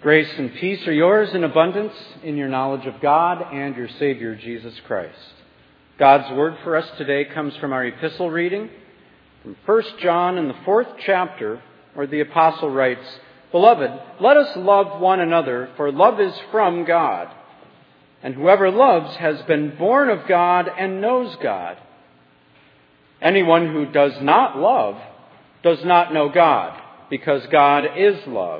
Grace and peace are yours in abundance in your knowledge of God and your Savior, Jesus Christ. God's word for us today comes from our epistle reading from 1 John in the 4th chapter, where the apostle writes, "Beloved, let us love one another, for love is from God. And whoever loves has been born of God and knows God. Anyone who does not love does not know God, because God is love.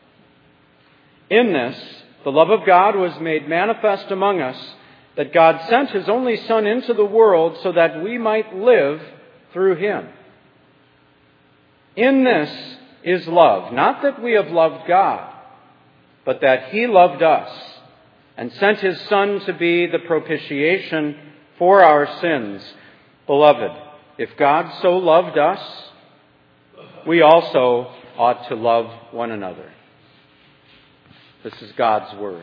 In this, the love of God was made manifest among us, that God sent His only Son into the world so that we might live through Him. In this is love, not that we have loved God, but that He loved us and sent His Son to be the propitiation for our sins. Beloved, if God so loved us, we also ought to love one another." This is God's word.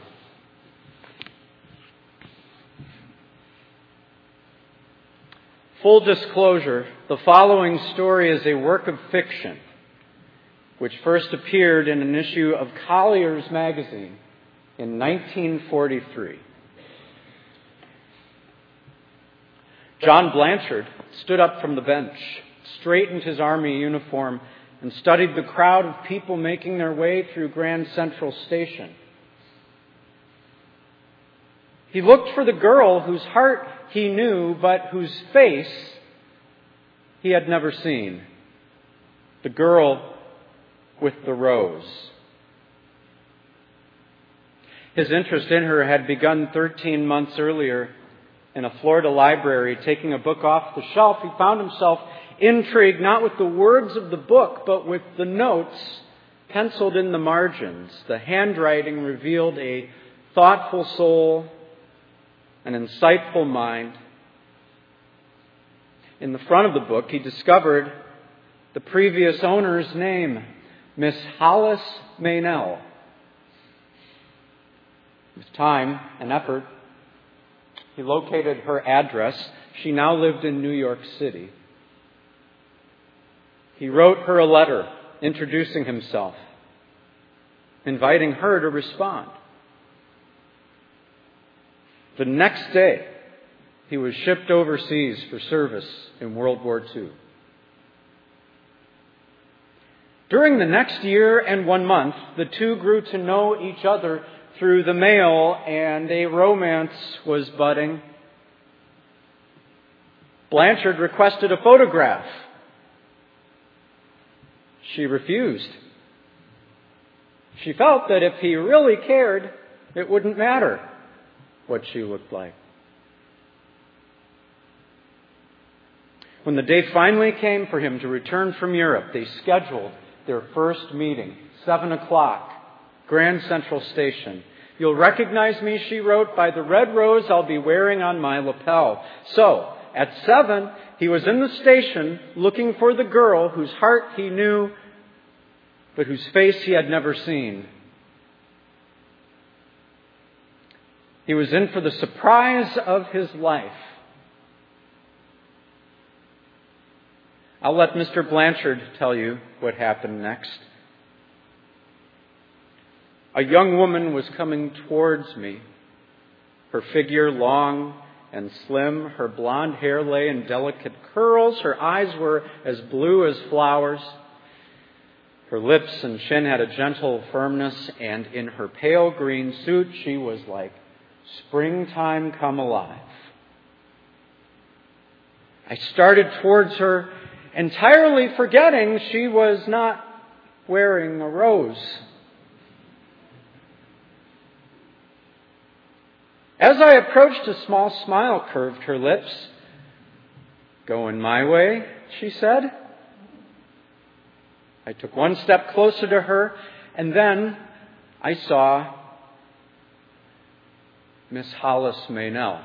Full disclosure, the following story is a work of fiction, which first appeared in an issue of Collier's magazine in 1943. John Blanchard stood up from the bench, straightened his army uniform, and studied the crowd of people making their way through Grand Central Station. He looked for the girl whose heart he knew, but whose face he had never seen. The girl with the rose. His interest in her had begun 13 months earlier. In a Florida library, taking a book off the shelf, he found himself intrigued not with the words of the book, but with the notes penciled in the margins. The handwriting revealed a thoughtful soul, an insightful mind. In the front of the book, he discovered the previous owner's name, Miss Hollis Meynell. With time and effort, he located her address. She now lived in New York City. He wrote her a letter introducing himself, inviting her to respond. The next day, he was shipped overseas for service in World War II. During the next year and 1 month, the two grew to know each other through the mail, and a romance was budding. Blanchard requested a photograph. She refused. She felt that if he really cared, it wouldn't matter what she looked like. When the day finally came for him to return from Europe, they scheduled their first meeting, 7 o'clock. Grand Central Station. "You'll recognize me," she wrote, "by the red rose I'll be wearing on my lapel." So, at 7, he was in the station looking for the girl whose heart he knew, but whose face he had never seen. He was in for the surprise of his life. I'll let Mr. Blanchard tell you what happened next. A young woman was coming towards me, her figure long and slim, her blonde hair lay in delicate curls, her eyes were as blue as flowers, her lips and chin had a gentle firmness, and in her pale green suit she was like springtime come alive. I started towards her, entirely forgetting she was not wearing a rose. As I approached, a small smile curved her lips. "Going my way," she said. I took one step closer to her, and then I saw Miss Hollis Meynell.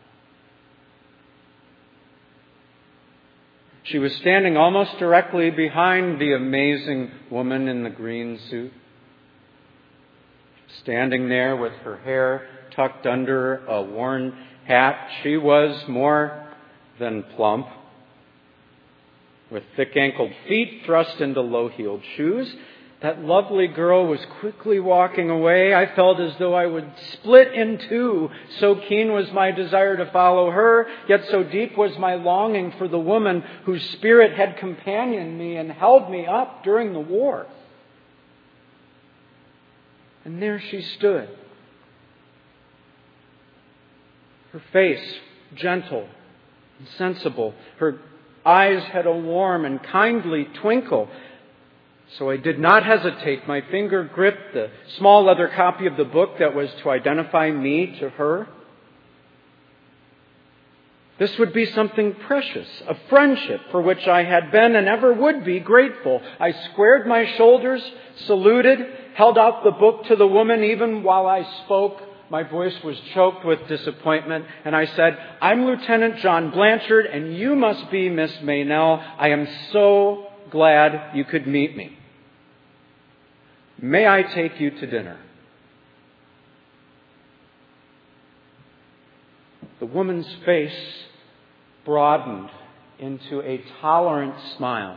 She was standing almost directly behind the amazing woman in the green suit. Standing there with her hair tucked under a worn hat, she was more than plump. With thick-ankled feet thrust into low-heeled shoes, That lovely girl was quickly walking away. I felt as though I would split in two. So keen was my desire to follow her, yet so deep was my longing for the woman whose spirit had companioned me and held me up during the war. And there she stood. Her face gentle and sensible. Her eyes had a warm and kindly twinkle. So I did not hesitate. My finger gripped the small leather copy of the book that was to identify me to her. This would be something precious, a friendship for which I had been and ever would be grateful. I squared my shoulders, saluted, held out the book to the woman. Even while I spoke, my voice was choked with disappointment. And I said, "I'm Lieutenant John Blanchard, and you must be Miss Meynell. I am so glad you could meet me. May I take you to dinner?" The woman's face broadened into a tolerant smile.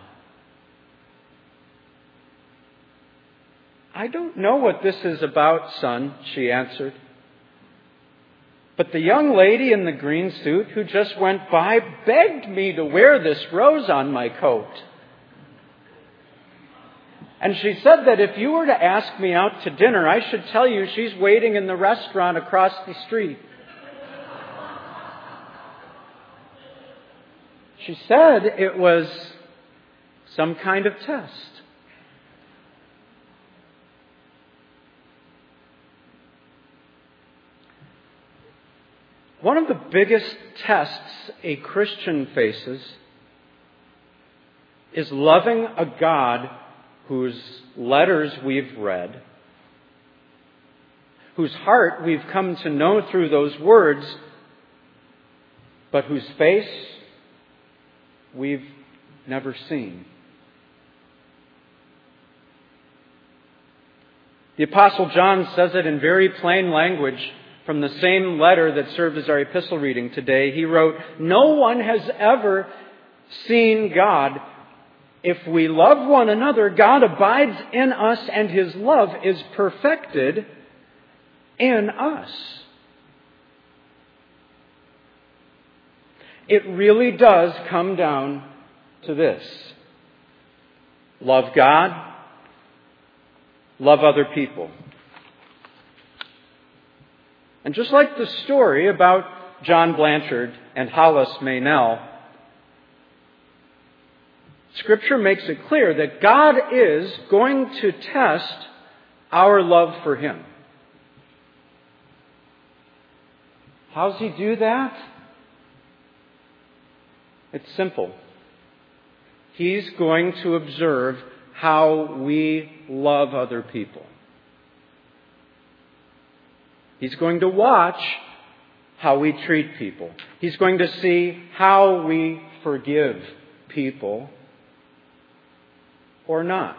"I don't know what this is about, son," she answered. "But the young lady in the green suit who just went by begged me to wear this rose on my coat. And she said that if you were to ask me out to dinner, I should tell you she's waiting in the restaurant across the street. She said it was some kind of test." One of the biggest tests a Christian faces is loving a God whose letters we've read, whose heart we've come to know through those words, but whose face we've never seen. The Apostle John says it in very plain language from the same letter that served as our epistle reading today. He wrote, "No one has ever seen God. If we love one another, God abides in us, and His love is perfected in us." It really does come down to this: love God, love other people. And just like the story about John Blanchard and Hollis Meynell, Scripture makes it clear that God is going to test our love for Him. How does He do that? It's simple. He's going to observe how we love other people. He's going to watch how we treat people. He's going to see how we forgive people or not.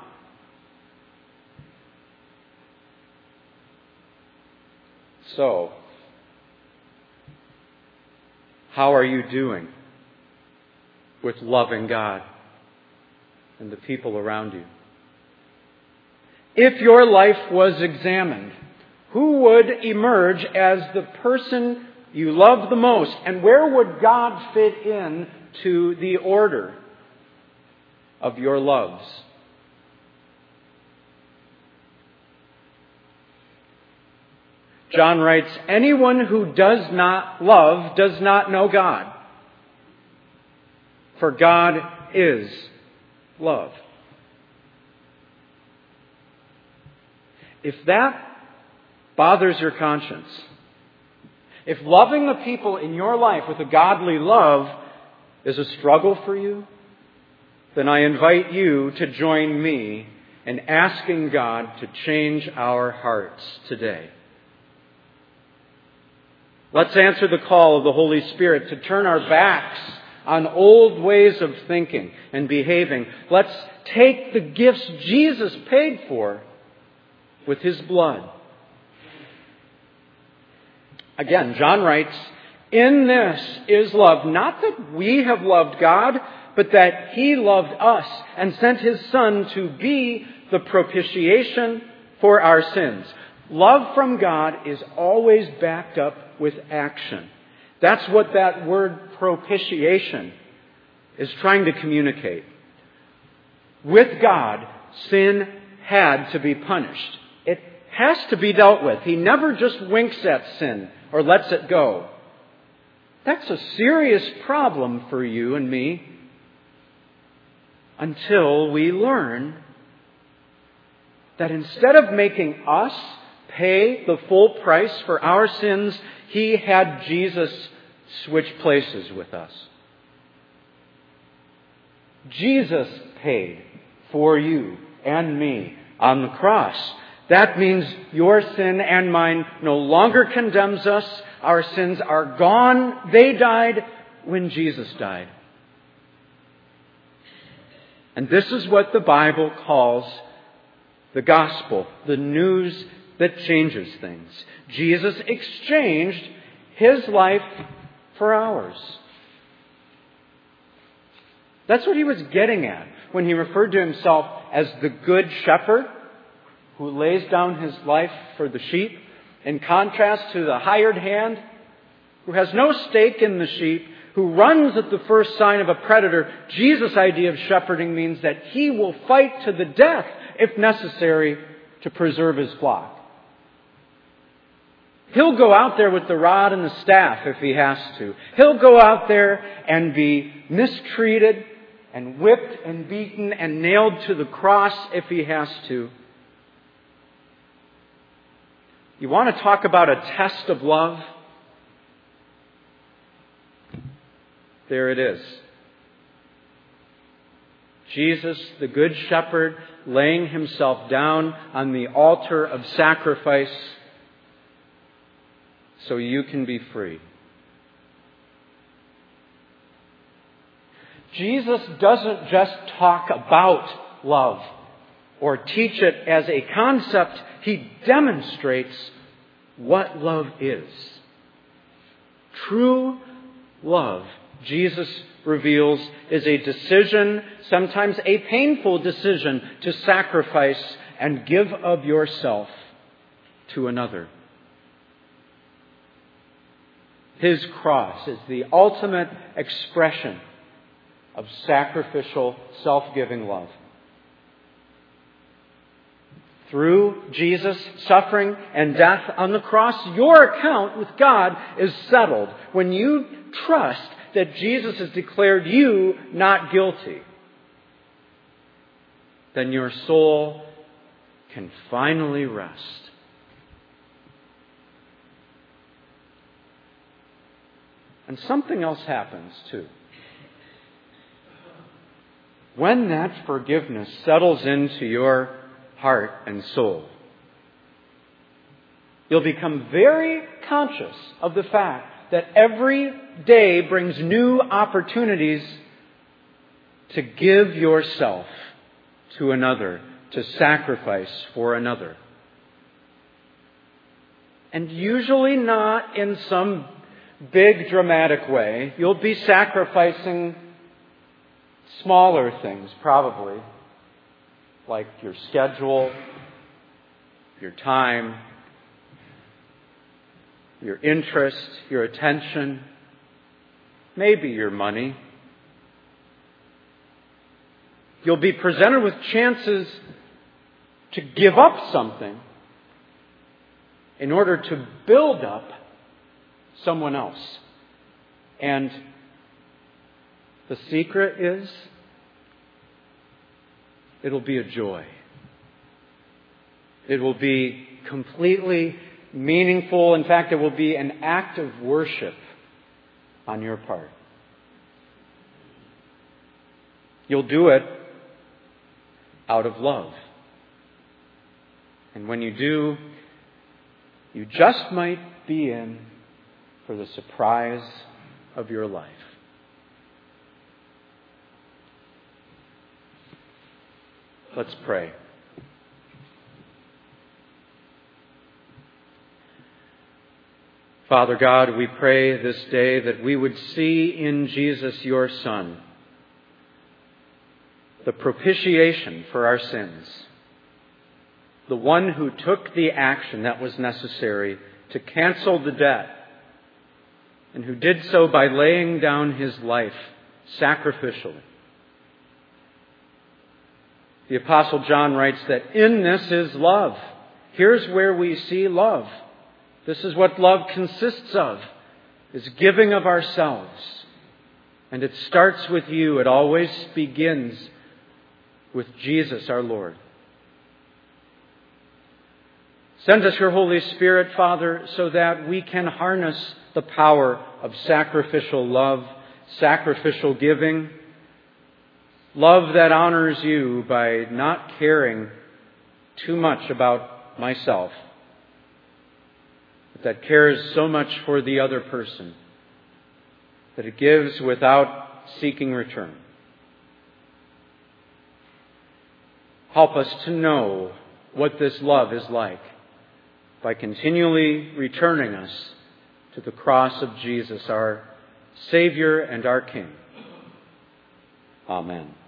So, how are you doing with loving God and the people around you? If your life was examined, who would emerge as the person you love the most? And where would God fit in to the order of your loves? John writes, "Anyone who does not love does not know God. For God is love." If that bothers your conscience, if loving the people in your life with a godly love is a struggle for you, then I invite you to join me in asking God to change our hearts today. Let's answer the call of the Holy Spirit to turn our backs on old ways of thinking and behaving. Let's take the gifts Jesus paid for with His blood. Again, John writes, "In this is love, not that we have loved God, but that He loved us and sent His Son to be the propitiation for our sins. Love from God is always backed up with action. That's what that word propitiation is trying to communicate. With God, sin had to be punished. It has to be dealt with. He never just winks at sin or lets it go. That's a serious problem for you and me until we learn that instead of making us pay the full price for our sins, He had Jesus switch places with us. Jesus paid for you and me on the cross. That means your sin and mine no longer condemns us. Our sins are gone. They died when Jesus died. And this is what the Bible calls the gospel, the news that changes things. Jesus exchanged His life for ours. That's what He was getting at when He referred to Himself as the Good Shepherd who lays down His life for the sheep, in contrast to the hired hand who has no stake in the sheep, who runs at the first sign of a predator. Jesus' idea of shepherding means that He will fight to the death, if necessary, to preserve His flock. He'll go out there with the rod and the staff if He has to. He'll go out there and be mistreated and whipped and beaten and nailed to the cross if He has to. You want to talk about a test of love? There it is. Jesus, the Good Shepherd, laying Himself down on the altar of sacrifice so you can be free. Jesus doesn't just talk about love or teach it as a concept. He demonstrates what love is. True love, Jesus reveals, is a decision, sometimes a painful decision, to sacrifice and give of yourself to another. His cross is the ultimate expression of sacrificial, self-giving love. Through Jesus' suffering and death on the cross, your account with God is settled when you trust that Jesus has declared you not guilty. Then your soul can finally rest. And something else happens too. When that forgiveness settles into your heart and soul, you'll become very conscious of the fact that every day brings new opportunities to give yourself to another, to sacrifice for another. And usually not in some big dramatic way. You'll be sacrificing smaller things, probably, like your schedule, your time, your interest, your attention, maybe your money. You'll be presented with chances to give up something in order to build up someone else. And the secret is, it'll be a joy. It will be completely meaningful. In fact, it will be an act of worship on your part. You'll do it out of love. And when you do, you just might be in for the surprise of your life. Let's pray. Father God, we pray this day that we would see in Jesus, your Son, the propitiation for our sins, the one who took the action that was necessary to cancel the debt, and who did so by laying down his life sacrificially. The Apostle John writes that in this is love. Here's where we see love. This is what love consists of, is giving of ourselves. And it starts with you. It always begins with Jesus our Lord. Send us your Holy Spirit, Father, so that we can harness the power of sacrificial love, sacrificial giving, love that honors you by not caring too much about myself, but that cares so much for the other person that it gives without seeking return. Help us to know what this love is like by continually returning us to the cross of Jesus, our Savior and our King. Amen.